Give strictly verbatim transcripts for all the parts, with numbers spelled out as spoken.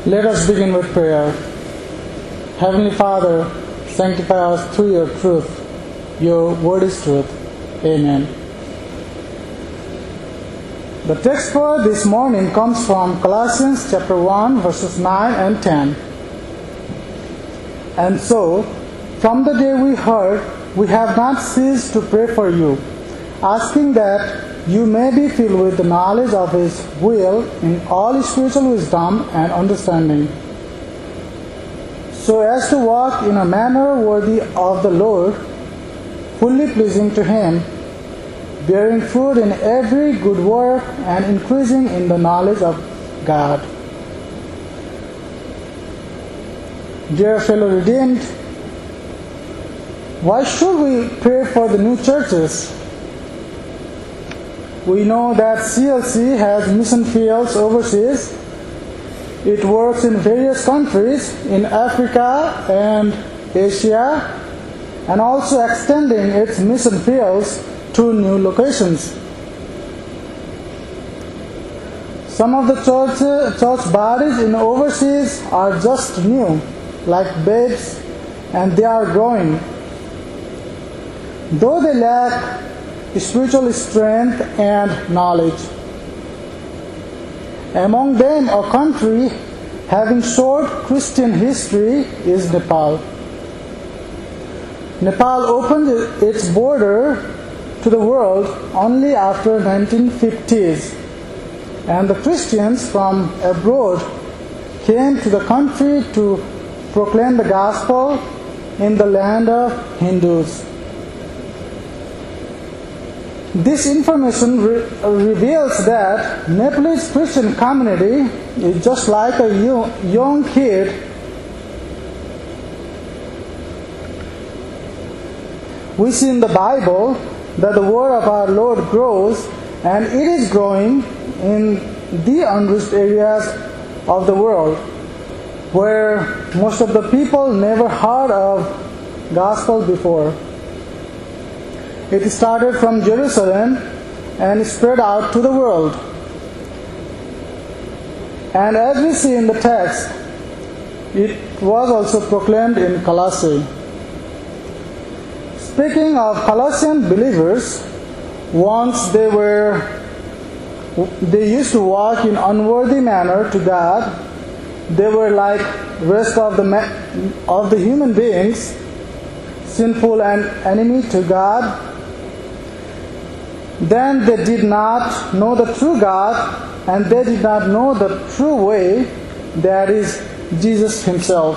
Let us begin with prayer. Heavenly Father, sanctify us through your truth. Your word is truth. Amen. The text for this morning comes from Colossians chapter one, verses nine and ten. And so, from the day we heard, we have not ceased to pray for you, asking that you may be filled with the knowledge of His will in all spiritual wisdom and understanding, so as to walk in a manner worthy of the Lord, fully pleasing to Him, bearing fruit in every good work and increasing in the knowledge of God. Dear fellow redeemed, why should we pray for the new churches? We know that C L C has mission fields overseas. It works in various countries in Africa and Asia, and also extending its mission fields to new locations. Some of the church, church bodies in overseas are just new, like babes, and they are growing. Though they lack spiritual strength and knowledge. Among them, a country having short Christian history is Nepal. Nepal opened its border to the world only after nineteen fifties, and the Christians from abroad came to the country to proclaim the gospel in the land of Hindus. This information re- reveals that Nepalese Christian community is just like a young, young kid we see in the Bible that the word of our Lord grows, and it is growing in the unreached areas of the world where most of the people never heard of gospel before. It started from Jerusalem and spread out to the world. And as we see in the text, it was also proclaimed in Colossae. Speaking of Colossian believers, once they were they used to walk in unworthy manner to God. They were like rest of the ma- of the human beings, sinful and enemy to God. Then they did not know the true God, and they did not know the true way, that is Jesus Himself.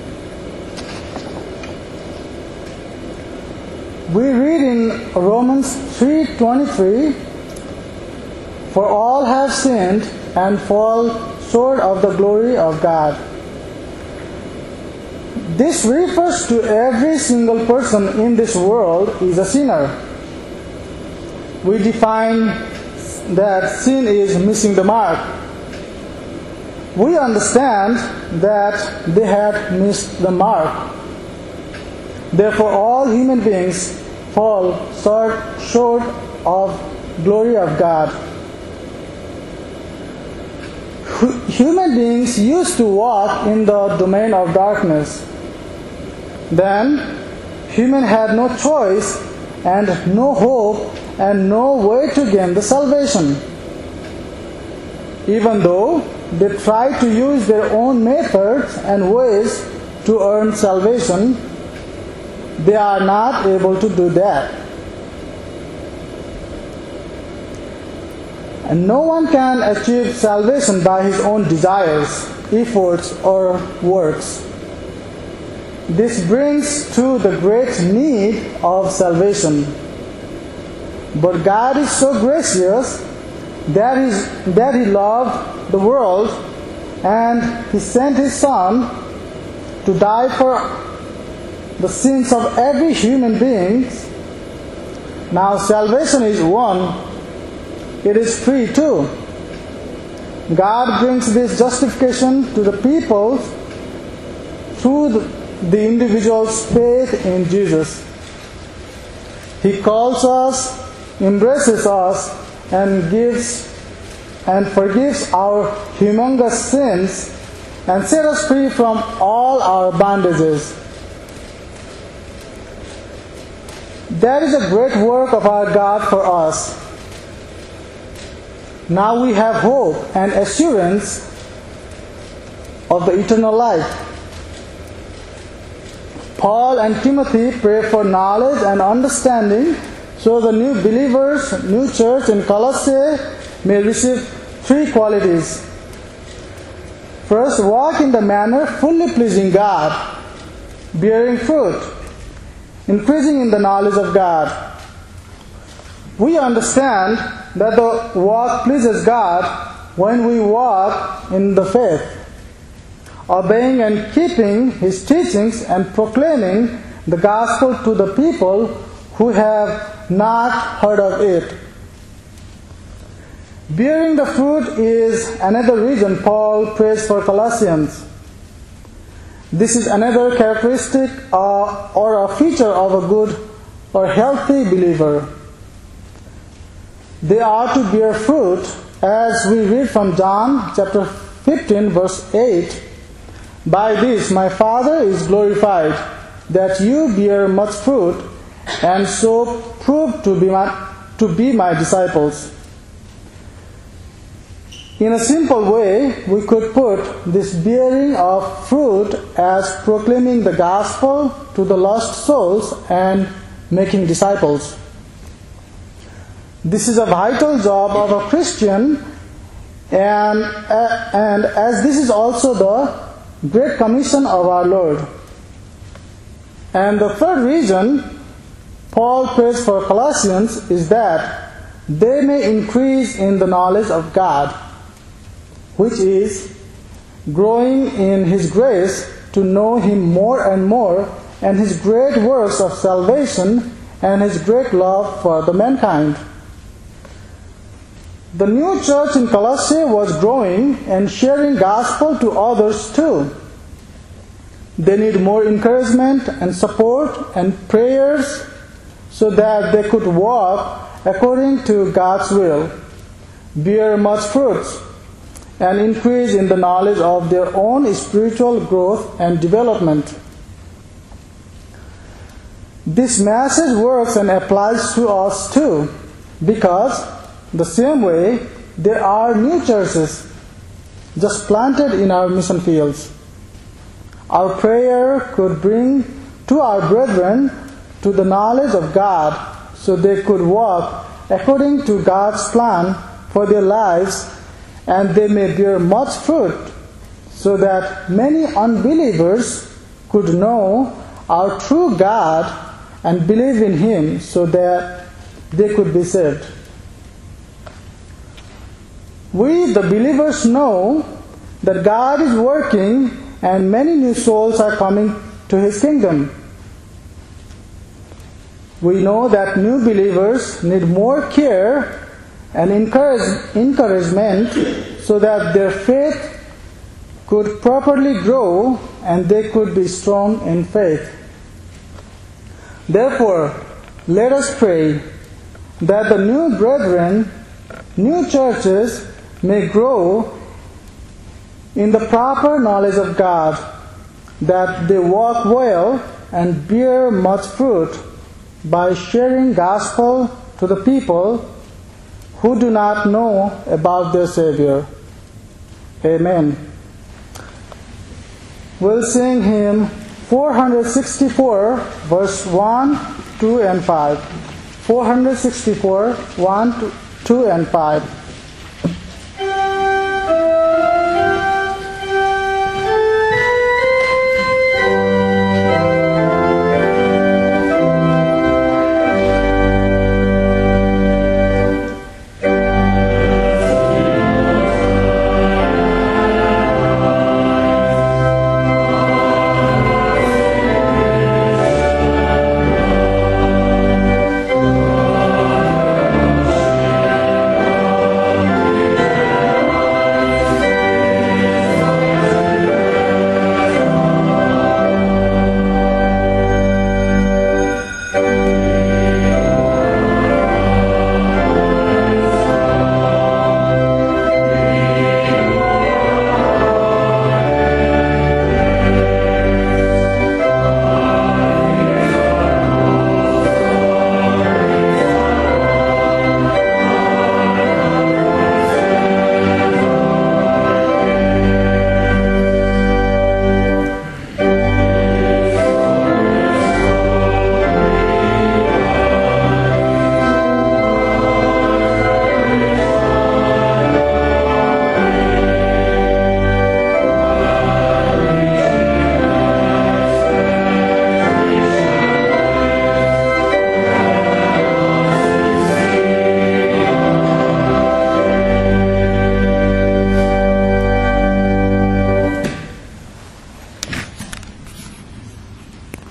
We read in Romans three twenty-three, "For all have sinned and fall short of the glory of God." This refers to every single person in this world is a sinner. We define that sin is missing the mark. We understand that they have missed the mark. Therefore, all human beings fall short, short of glory of God. Human beings used to walk in the domain of darkness. Then, human had no choice and no hope and no way to gain the salvation. Even though they tried to use their own methods and ways to earn salvation, they are not able to do that. And no one can achieve salvation by his own desires, efforts, or works. This brings to the great need of salvation. But God is so gracious that, is, that He loved the world, and He sent His Son to die for the sins of every human being. Now salvation is one. It is free too. God brings this justification to the people through the, the individual's faith in Jesus. He calls us, embraces us, and gives and forgives our humongous sins and set us free from all our bondages. That is a great work of our God for us. Now we have hope and assurance of the eternal life. Paul and Timothy pray for knowledge and understanding so the new believers, new church in Colossae may receive three qualities. First, walk in the manner fully pleasing God, bearing fruit, increasing in the knowledge of God. We understand that the walk pleases God when we walk in the faith, obeying and keeping His teachings and proclaiming the gospel to the people who have not heard of it. Bearing the fruit is another reason Paul prays for Colossians. This is another characteristic uh, or a feature of a good or healthy believer. They are to bear fruit, as we read from John chapter fifteen, verse eight. By this my Father is glorified, that you bear much fruit, and so prove to be my, to be my disciples. In a simple way, we could put this bearing of fruit as proclaiming the gospel to the lost souls and making disciples. This is a vital job of a Christian, and, uh, and as this is also the Great Commission of our Lord. And the third reason Paul prays for Colossians is that they may increase in the knowledge of God, which is growing in His grace to know Him more and more, and His great works of salvation and His great love for the mankind. The new church in Colossae was growing and sharing gospel to others too. They need more encouragement and support and prayers so that they could walk according to God's will, bear much fruit, and increase in the knowledge of their own spiritual growth and development. This message works and applies to us too, because the same way there are new churches just planted in our mission fields. Our prayer could bring to our brethren to the knowledge of God so they could walk according to God's plan for their lives, and they may bear much fruit so that many unbelievers could know our true God and believe in Him so that they could be saved. We, the believers, know that God is working and many new souls are coming to His kingdom. We know that new believers need more care and encourage, encouragement so that their faith could properly grow and they could be strong in faith. Therefore, let us pray that the new brethren, new churches, may grow in the proper knowledge of God, that they walk well and bear much fruit by sharing gospel to the people who do not know about their Savior. Amen. We'll sing hymn four sixty-four, verse one, two, and five. four sixty-four, one, two, and five.